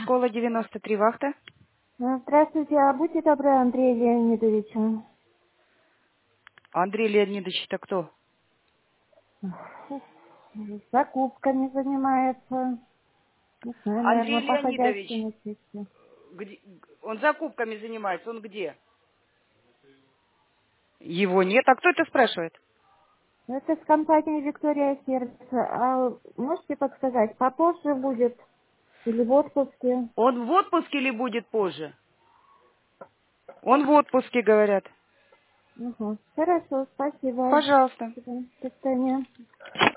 Школа 93, вахта. Здравствуйте, а будьте добры, Андрей Леонидович. Андрей Леонидович, это кто? Закупками занимается. Не знаю, Андрей наверное, по Леонидович, хозяйственности. где... он закупками занимается, он где? Его нет. А кто это спрашивает? Это с компании Виктория Сервис. А можете подсказать, попозже будет или в отпуске? Он в отпуске или будет позже? Он в отпуске, говорят. Угу. Хорошо, спасибо. Пожалуйста. До свидания.